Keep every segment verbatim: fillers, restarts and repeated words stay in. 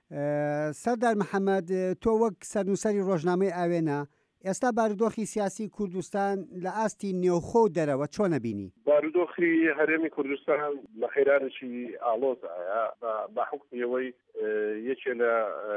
سەردار محەممەد تۆ وەک سەرنووسەری ڕۆژنامەی ئاوێنە ئێستا بارودۆخی سیاسی کوردستان لە ئاستی نێوخۆ دەرەوە چۆنە بینی؟ بارودۆخی هەرێمی کوردستان لە خێرانێکی ئاڵۆزایە بە حکمیەوەی یەکێ لە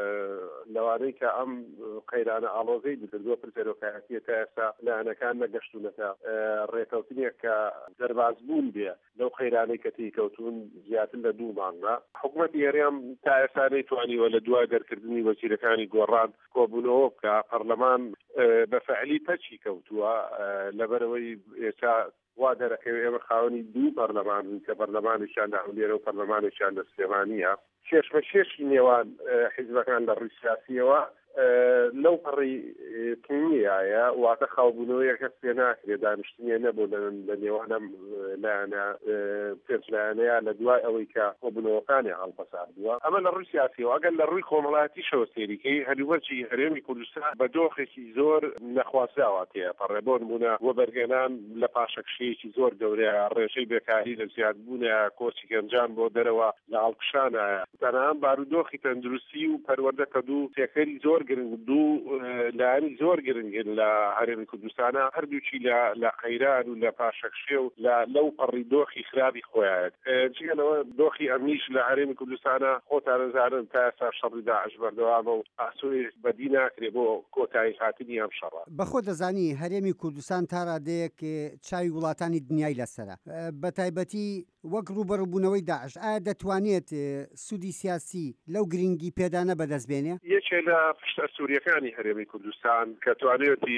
لەوانەی کە ئەم قەیرانە ئاڵۆزەی بکردووە پرسەرۆکایەتیە تا ئێستا لایەنەکان نەگەشتوونەتە ڕێکەوتنێک کە دەربازبوون بێ لەو قەیرانەی کە تێکەوتون زیاتر لە دوو مانگە حکوومەتی هەرێم تا ئێستا نەیتوانیوە لە دوای دەرکردنی وەزیرەکانی گۆڕان کۆبوونەوە بکە پەرلەمان بە فەعلی پەچی کەوتووە لەبەرەوەی ئێستا وا دەرەکەوێت ئێمە خاوەنی دوو پەرلەمان کە پەرلەمانێکیان لە هەولێرە و پەرلەمانێکیان لە سلێمانیە کێشمەکێشی نێوان حیزبەکان لە ڕووی سیاسیەوە لەو پەڕی تونیایە واتە خاوبوونەوەی کەس پێ ناکرێت دانیشتنیە نەبوو لە نێوانم لایەنە پێچلایەنەیە لە دوای ئەوەی کە کۆبوونەوەکانی هەڵپەساردووە ئەمە لە ڕووی سیاسیەوە ئەگەر لە ڕووی کۆمەڵایەتیشەوە سێریکەی هەلوبەرجی هەرێمی کوردستان بە دۆخێکی زۆر نەخوازراوە تێپەڕێ بۆ نمونە وەبەرگێنان لە پاشەکشەیەکی زۆر گەورەیە ڕێژەی بێکاری لە زیادبوونە کۆچی گەنجان بۆ دەرەوە لە هەڵکشانە تەنانەت بارودۆخی تەندروستی و پەروەردەکە دوو سێکەری زۆر گرنگ دوو لایەنی زۆر گرنگن لە هەرێمی کوردستانە هەردووچی لە قەیران و لە پاشەکشێ و لەو پەڕی دۆخی خراپی خۆیان جگەلەوە دۆخی ئەمیش لە هەرێمی کوردستانە خۆتانەزانن تا ئێستا شەڕی داعش بەردەوامە و ئاسووی بەدی ناکرێت بۆ کۆتایی هاتنی ئەم شەڕە. بەخۆ دەزانی هەرێمی کوردستان تا ڕادەیەک چاوی وڵاتانی دنیای لەسرە بە تایبەتی وەک ڕوبەڕووبوونەوەی داعش ئایا دەتوانێت سوودی سیاسی لەو گرنگی پێدانە بەدەستبێنێ؟ یەکێ لە پشتە سووریەکانی هەرێمی کوردستان کە توانێتی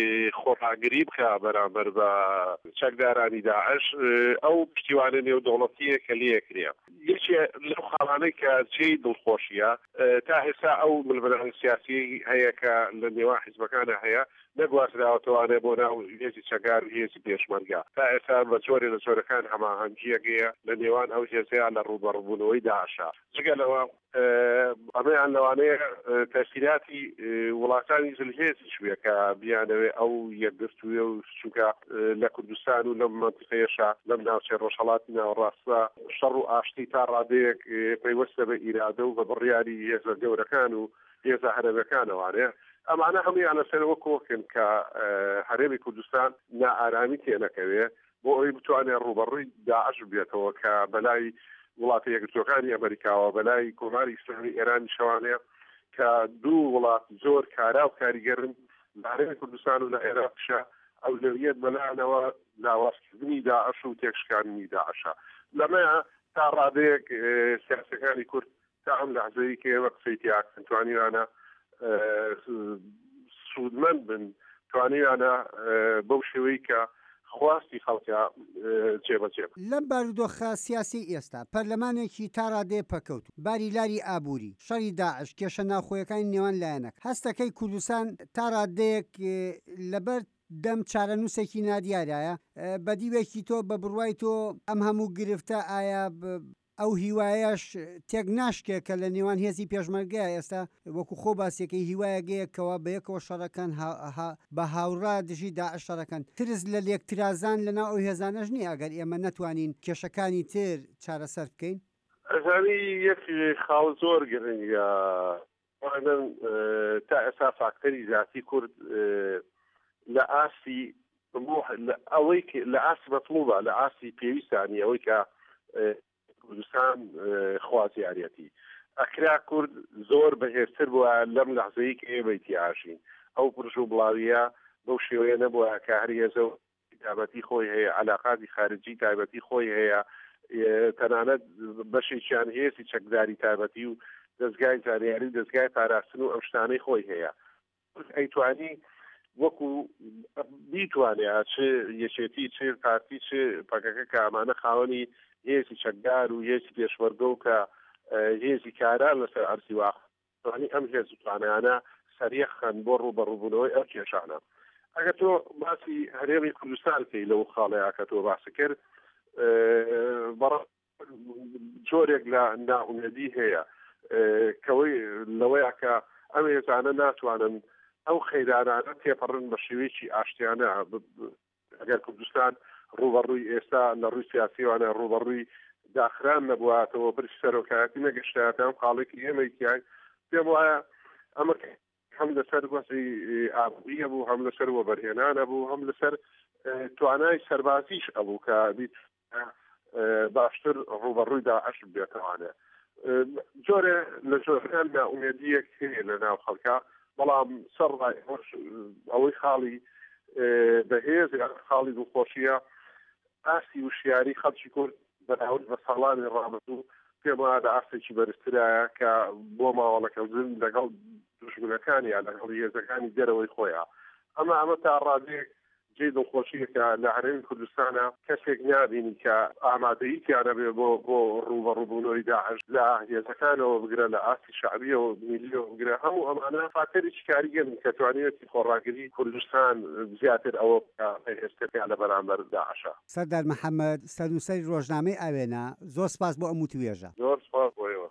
خۆڕاگری بکە بەرامبەر بە چەکدارانی داعش ئەو پشتیوانە نێودەوڵەتیە کە لێکرێ یەکێ لەو خاڵانەی کە جێی دڵخۆشیە تا هێستا ئەو ململانە سیاسی هەیە کە لە نێوان حیزبەکانە هەیە نەگوازراوەتەوانێ بۆ ناو هێزی چەکدار و هێزی پێشمەرگە تا ئێستا بە جۆرێ لە جۆرەکان هەماهەنگیەکەیە لە نێوان ئەو هێزەیان لە ڕوبەڕووبوونەوەی داعشە جگەلەوە ئەمەیان لەوانەیە تەسیراتی وڵاتانی زلهێزی شوێ کە بیانەوێ ئەو یەکگرتوویە و چونکە لە کوردستان و لەم مەنتیقەیەشە لەم ناوچەی ڕۆژهەڵاتی ناوەڕاستە شەڕ و ئاشتی تا ڕادەیەک پەیوەستە بە ئیرادە و بە بڕیاری هێزە گەورەکان و هێزە هەرێمیەکانەوانەیە ئەمانە هەموویان لەسەرەوە کۆکن کە هەرێمی کوردستان نائارامی تێنەکەوێ بۆ ئەوەی بتوانێت ڕوبەڕووی داعش بێتەوە کە بەلای وڵاتە یەکگرتووەکانی ئەمریکاوە بەلای کۆماری ئیسلامی ئێرانی شەوانەیە کە دوو وڵات زۆر کارا و کاریگەرن لە هەرێمی کوردستان و لە عێراقشە ئەولەویەت بەلایەنەوە لاوازکردنی داعش و تێکشکاندنی داعشە لەمەیە تا ڕادەیەک سیاسەکانی کورد تا ئەم لەحزەیە کە ئێمە قسەی تیاکەن توانیوانە سوودمەند بن توانیوانە بەو شێوەی کە خواستی خەڵکە جێبەجێ لەم بارودۆخە سیاسی ئێستا پەرلەمانێکی تا ڕادێ پەکەوت باری لاری ئابووری شەڕی داعش کێشە ناوخۆیەکانی نێوان لایەنەک هەستەکەی کوردستان تا ڕادەیەک لەبەر دەم چارەنووسێکی نادیارایە بەدیوێکی تۆ بە بڕوای تۆ ئەم هەموو گرفتە ئایا ئەو هیوایەش تێک ناشکێ کە لە نێوان هێزی پێشمەرگەیە ئێستا وەکو خۆ باسیەکەی هیوایەگەیەکەوە بە یەکەوە شەڕەکان بە هاوڕا دژی داعش شەڕەکان ترس لە لێکترازان لەناو ئەو هێزانەش نییە ئەگەر ئێمە نەتوانین کێشەکانی تر چارەسەر بکەین ئەزانی یەک خاو زۆر گرنگە تا ئێستا فاکتەری ذاتی کورد لە ئاسی ئەوەی لە ئاسی مەطلوبە لە ئاسی پێویستانی ئەوەی کە کوردستان خوازیارەتی ئەکرا کورد زۆر بەهێزتر بووە لەم لەحزەیە کە ئێمە ئیتیاژین ئەو پرژ و بڵاویە بەو شێوەیە نەبووە کە هەر هێزە و تایبەتی خۆی هەیە عەلاقاتی خارجی تایبەتی خۆی هەیە تەنانەت بەشێکیان هێزی چەکداری تایبەتی و دەستگای زانیاری دەستگای پاراستن و ئەم شتانەی خۆی هەیە ئەیتوانی وەکو بیتوانێت چ یەکێتی چ پارتی چ پەکەکە کە ئەمانە خاوەنی هێزی چەکدار و هێزی پێشمەرگە و کە هێزی کاران لەسەر ئەرسی واخوانی ئەم هێز توانیانە سەریەخەن بۆ ڕوبەڕووبوونەوەی ئەو کێشانە ئەگەر تۆ باسی هەرێمی کوردستان کەی لەو خاڵەیە کە تۆ باسی کرد جۆرێک لە ناومێدی هەیە کەوەی لەوەیە کە ئەم هێزانە ناتوانن ئەو خەیرانانە تێپەڕن بە شێوەیەکی ئاشتیانە ئەگەر کوردستان ڕوبەڕووی ئێستا لە ڕووی سیاسیوانە ڕوبەڕووی داخران نەبواتەوە برش سەرۆکایەتی نەگەشتایەتە ئەم خاڵێکی ئێمەیکیان پێم وایە ئەمە هەم لەسەر وەسی ئابووریە بوو، هەم لەسەر وەبەرهێنانە بوو، هەم لەسەر توانای سەربازیش ئەبوو کە باشتر ڕوبەڕووی داعش بێتەوانێ. جۆرە لە جۆران ناومێدیەک هەیە لە ناو خەڵکا، بەڵام سەر ئەوەی خاڵی بەهێز خاڵی دڵخۆشیە ئاسی وشیاری خەڵکی کورد بەراورد بە ساڵانی ڕابردوو پێم وایە ئاسێکی بەرزترایە کە بۆ ماوەڵەکەوتن لەگەڵ دوژمنەکانی یا لەگەڵ هێزەکانی دەرەوەی خۆیان. ئەمە ئەمە تا ڕادێک جێ دڵخۆشیەکە لە هەرێمی کوردستانە کەسێک نابینی کە ئامادەییکیانە بێ بۆ بۆ ڕوبەڕووبوونەوەی داعش لە هێزەکانەوە بگرە، لە ئاسی شعبیەوە میلیۆ بگرە. هەموو ئەمانە فاکتۆرێکی کاریگەرن کە توانێتی خۆڕاگری کوردستان زیاتر ئەوە هێستەکان لە بەرامبەر داعشە. سەردار محەممەد سەر و سەری ڕۆژنامەی ئاوێنە، زۆر سپاس بۆ ئەم وتوێژە. زۆر سپاس.